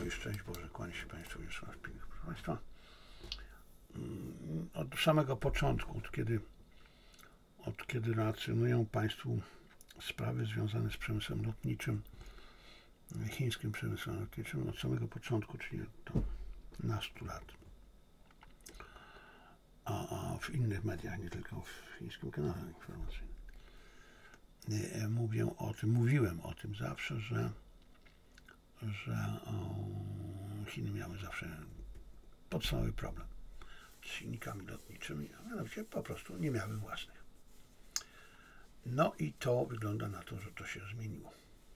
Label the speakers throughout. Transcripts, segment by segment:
Speaker 1: i szczęść Boże, kłania się Państwu Wiesław Pilich. Proszę Państwa, od samego początku, od kiedy relacjonują Państwu sprawy związane z przemysłem lotniczym, chińskim przemysłem lotniczym, od samego początku, czyli od nastu lat, a w innych mediach, nie tylko w chińskim kanale informacyjnym, mówiłem o tym zawsze, że Chiny miały zawsze podstawowy problem z silnikami lotniczymi, a mianowicie po prostu nie miały własnych. No i to wygląda na to, że to się zmieniło.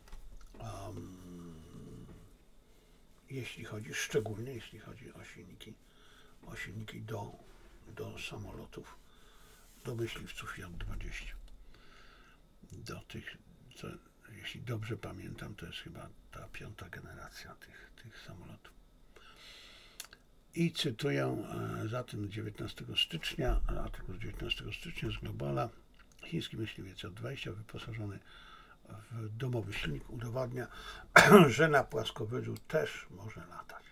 Speaker 1: Szczególnie jeśli chodzi o silniki do samolotów, do myśliwców J-20. Do tych, jeśli dobrze pamiętam, to jest chyba ta 5. generacja tych samolotów. I cytuję zatem 19 stycznia, artykuł z 19 stycznia z Globala: chiński myśliwiec J-20 wyposażony w domowy silnik udowadnia, że na płaskowyżu też może latać.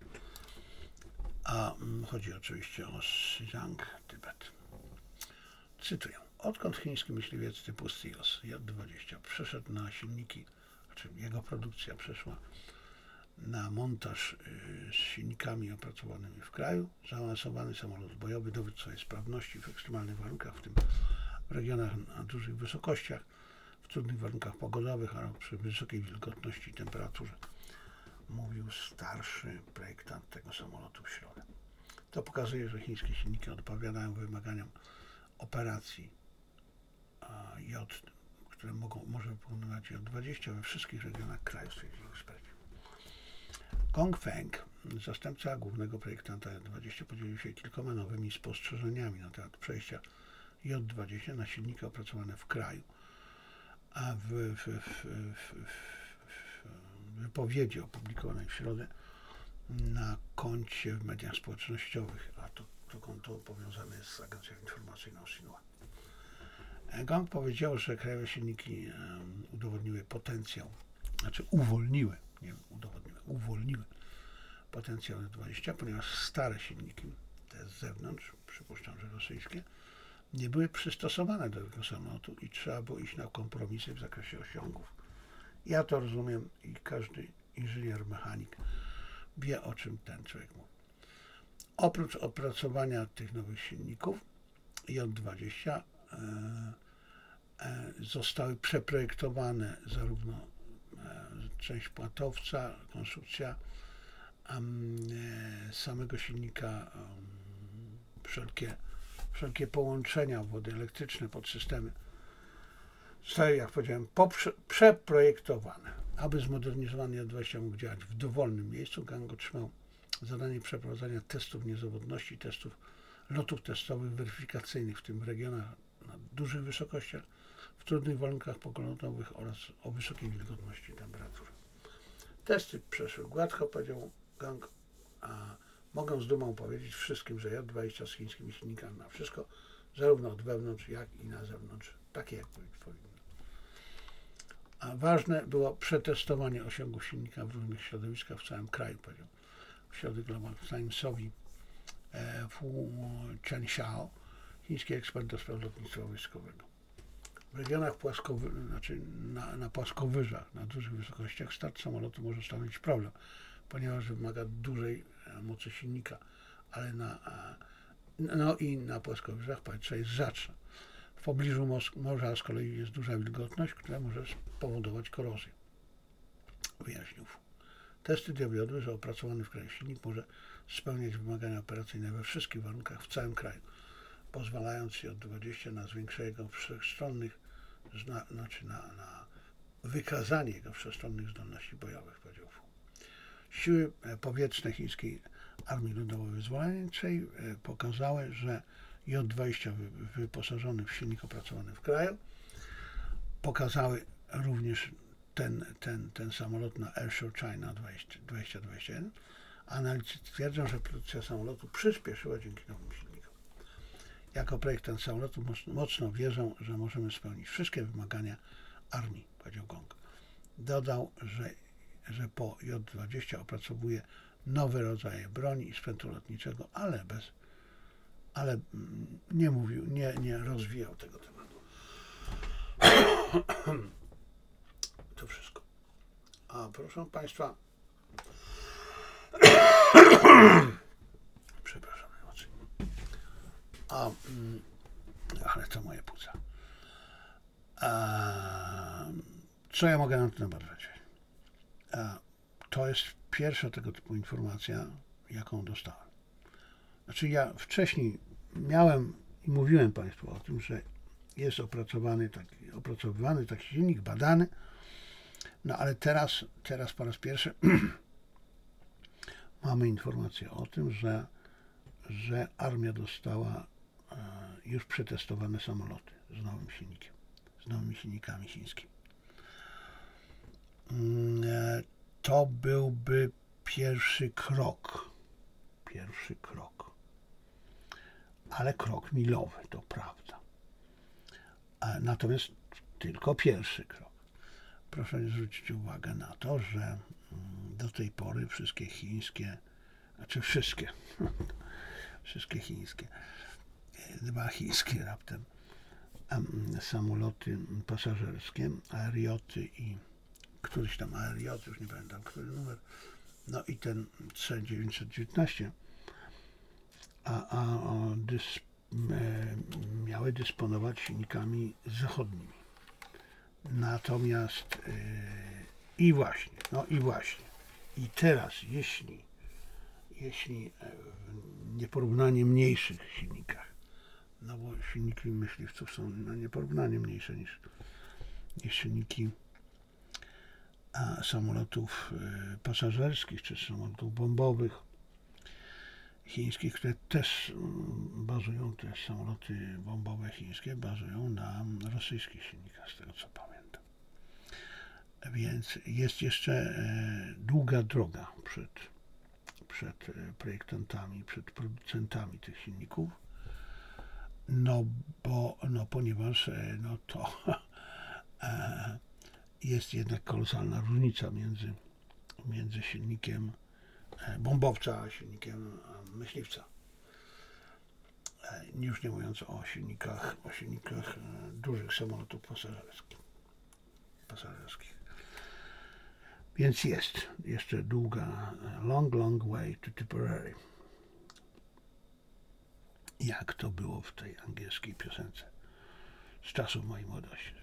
Speaker 1: A chodzi oczywiście o Xinjiang, Tybet. Cytuję: odkąd chiński myśliwiec typu Steels J-20 przeszedł na silniki, jego produkcja przeszła na montaż z silnikami opracowanymi w kraju, zaawansowany samolot bojowy dowiódł swojej sprawności w ekstremalnych warunkach, w tym w regionach na dużych wysokościach, w trudnych warunkach pogodowych, a przy wysokiej wilgotności i temperaturze, mówił starszy projektant tego samolotu w środę. To pokazuje, że chińskie silniki odpowiadają wymaganiom operacji które może wykonywać J-20 we wszystkich regionach kraju, stwierdzili eksperci. Gong Feng, zastępca głównego projektanta J-20, podzielił się kilkoma nowymi spostrzeżeniami na temat przejścia J-20 na silniki opracowane w kraju. A w wypowiedzi opublikowanej w środę na koncie w mediach społecznościowych, a to konto powiązane jest z agencją informacyjną Xinhua, Gong powiedział, że krajowe silniki uwolniły potencjał J-20, ponieważ stare silniki, te z zewnątrz, przypuszczam, że rosyjskie, nie były przystosowane do tego samolotu i trzeba było iść na kompromisy w zakresie osiągów. Ja to rozumiem i każdy inżynier, mechanik wie, o czym ten człowiek mówi. Oprócz opracowania tych nowych silników J-20 zostały przeprojektowane zarówno część płatowca, konstrukcja samego silnika, wszelkie połączenia, wody elektryczne, podsystemy zostały, jak powiedziałem, przeprojektowane. Aby zmodernizowany J-20 mógł działać w dowolnym miejscu, Gang otrzymał zadanie przeprowadzania testów niezawodności, lotów testowych weryfikacyjnych, w tym w regionach na dużych wysokościach, w trudnych warunkach pogodowych oraz o wysokiej wilgotności i temperaturze. Testy przeszły gładko, powiedział Gang, a mogę z dumą powiedzieć wszystkim, że J-20 z chińskimi silnikami ma wszystko, zarówno od wewnątrz, jak i na zewnątrz, takie jak być powinno. A ważne było przetestowanie osiągów silnika w różnych środowiskach w całym kraju, powiedział w środę Global Timesowi Fu Chenxiao, chiński ekspert do spraw lotnictwa wojskowego. W regionach na płaskowyżach, na dużych wysokościach start samolotu może stanowić problem, ponieważ wymaga dużej mocy silnika, ale na płaskowyżach powietrze jest rzadsze. W pobliżu morza z kolei jest duża wilgotność, która może spowodować korozję, wyjaśnił. Testy dowiodły, że opracowany w kraju silnik może spełniać wymagania operacyjne we wszystkich warunkach w całym kraju, pozwalając J-20 na zwiększenie jego wszechstronnych, na wykazanie jego wszechstronnych zdolności bojowych, powiedział Fu. Siły powietrzne chińskiej Armii Ludowo-Wyzwoleńczej pokazały, że J-20 wyposażony w silnik opracowany w kraju, pokazały również ten samolot na Airshow China 2021. Analitycy twierdzą, że produkcja samolotu przyspieszyła dzięki nowym silnikom. Jako projektant samolotu mocno wierzą, że możemy spełnić wszystkie wymagania armii, powiedział Gong. Dodał, że że po J-20 opracowuje nowe rodzaje broni i sprzętu lotniczego, ale nie mówił, nie rozwijał tego tematu. To wszystko. A proszę Państwa, przepraszam najmocniej, ale to moje płuca. Co ja mogę na ten temat powiedzieć? To jest pierwsza tego typu informacja, jaką dostałem. Znaczy ja wcześniej miałem i mówiłem Państwu o tym, że jest opracowywany taki silnik, badany, no ale teraz po raz pierwszy mamy informację o tym, że armia dostała już przetestowane samoloty z nowym silnikiem, z nowymi silnikami chińskimi. To byłby pierwszy krok, ale krok milowy, to prawda. Natomiast tylko pierwszy krok. Proszę zwrócić uwagę na to, że do tej pory wszystkie chińskie, dwa chińskie raptem samoloty pasażerskie, Aerioty i któryś tam Aeriot, już nie pamiętam, który numer, no i ten C-919, miały dysponować silnikami zachodnimi. Natomiast i teraz, jeśli w nieporównanie mniejszych silnikach, no bo silniki myśliwców są nieporównanie mniejsze niż silniki samolotów pasażerskich czy samolotów bombowych chińskich, które też bazują, te samoloty bombowe chińskie bazują na rosyjskich silnikach, z tego co pamiętam. Więc jest jeszcze długa droga przed projektantami, przed producentami tych silników, ponieważ to jest jednak kolosalna różnica między silnikiem bombowca a silnikiem myśliwca. Już nie mówiąc o silnikach dużych samolotów pasażerskich. Więc jest jeszcze długa, long way to Tipperary. Jak to było w tej angielskiej piosence z czasów mojej młodości.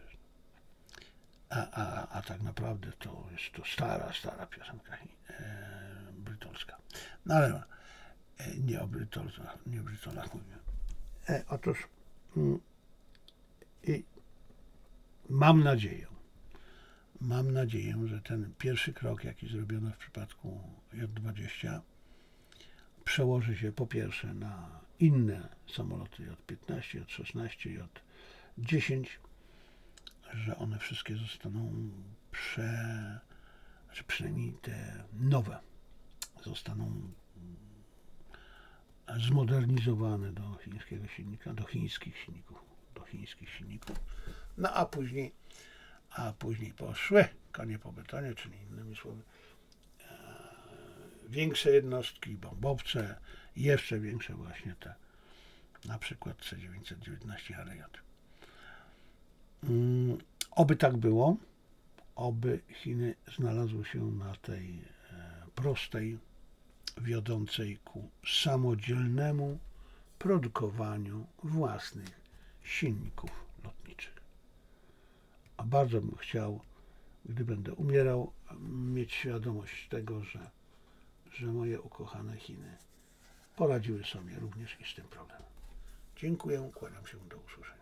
Speaker 1: A tak naprawdę to jest to stara piosenka brytolska. No ale nie o Brytolach mówię. Otóż mam nadzieję, że ten pierwszy krok, jaki zrobiono w przypadku J-20, przełoży się po pierwsze na inne samoloty J-15, J-16, J-10, że one wszystkie zostaną przynajmniej te nowe zostaną zmodernizowane do chińskiego silnika, do chińskich silników. No a później poszły konie po betonie, czyli innymi słowy większe jednostki, bombowce, jeszcze większe właśnie te, na przykład C-919 Aeriot. Oby tak było, oby Chiny znalazły się na tej prostej, wiodącej ku samodzielnemu produkowaniu własnych silników lotniczych. A bardzo bym chciał, gdy będę umierał, mieć świadomość tego, że moje ukochane Chiny poradziły sobie również i z tym problemem. Dziękuję, kłaniam się, do usłyszenia.